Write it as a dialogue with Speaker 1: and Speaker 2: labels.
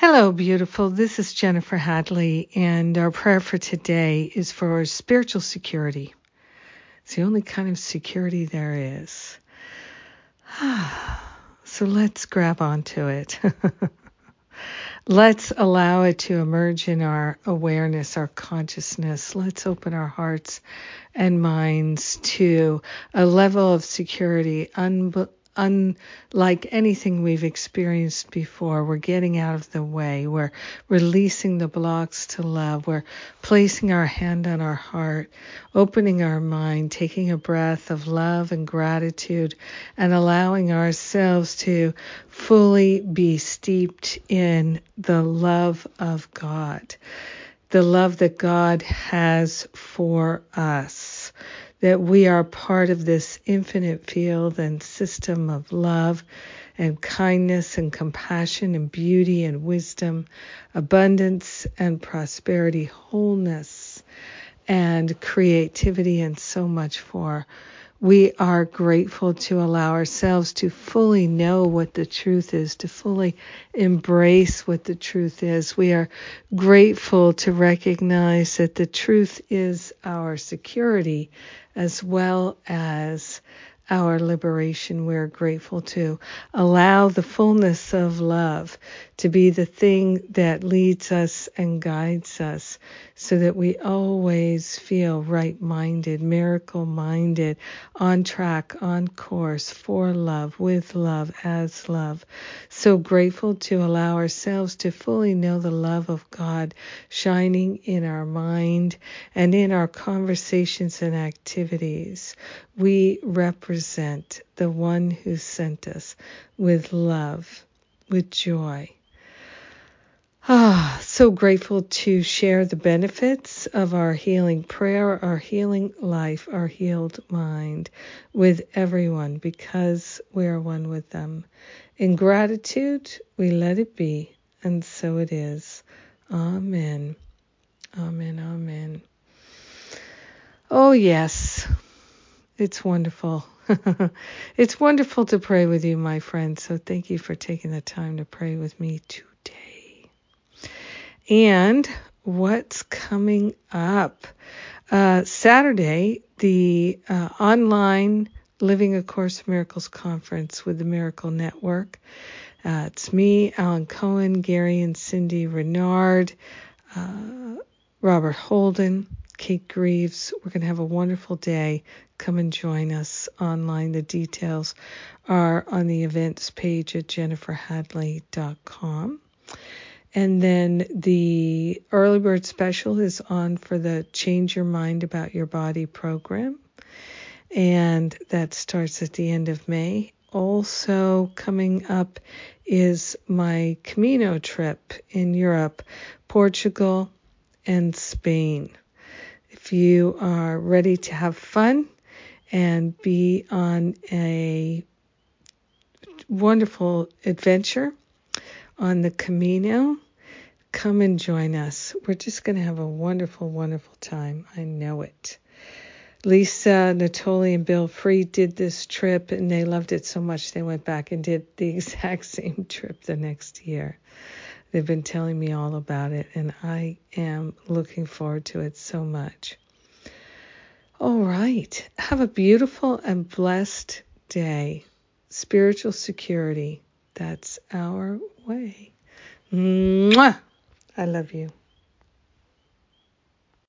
Speaker 1: Hello, beautiful. This is Jennifer Hadley, and our prayer for today is for spiritual security. It's the only kind of security there is. So let's grab onto it. Let's allow it to emerge in our awareness, our consciousness. Let's open our hearts and minds to a level of security unlike anything we've experienced before. We're getting out of the way. We're releasing the blocks to love. We're placing our hand on our heart, opening our mind, taking a breath of love and gratitude, and allowing ourselves to fully be steeped in the love of God, the love that God has for us, that we are part of this infinite field and system of love and kindness and compassion and beauty and wisdom, abundance and prosperity, wholeness and creativity, and so much more. We are grateful to allow ourselves to fully know what the truth is, to fully embrace what the truth is. We are grateful to recognize that the truth is our security as well as our liberation. We're grateful to allow the fullness of love to be the thing that leads us and guides us, so that we always feel right-minded, miracle-minded, on track, on course, for love, with love, as love. So grateful to allow ourselves to fully know the love of God shining in our mind and in our conversations and activities. We represent the one who sent us with love, with joy. So grateful to share the benefits of our healing prayer, our healing life, our healed mind with everyone, because we are one with them. In gratitude, we let it be, and so it is. Amen. Amen. Amen. Oh, yes. It's wonderful. It's wonderful to pray with you, my friends. So thank you for taking the time to pray with me today. And what's coming up? Saturday, the online Living A Course in Miracles conference with the Miracle Network. It's me, Alan Cohen, Gary and Cindy Renard, Robert Holden, Kate Greaves. We're going to have a wonderful day. Come and join us online. The details are on the events page at jenniferhadley.com. And then the early bird special is on for the Change Your Mind About Your Body program. And that starts at the end of May. Also coming up is my Camino trip in Europe, Portugal, and Spain. If you are ready to have fun and be on a wonderful adventure on the Camino, come and join us. We're just going to have a wonderful, wonderful time. I know it. Lisa, Natoli, and Bill Free did this trip, and they loved it so much they went back and did the exact same trip the next year. They've been telling me all about it, and I am looking forward to it so much. All right. Have a beautiful and blessed day. Spiritual security. That's our way. Mwah! I love you.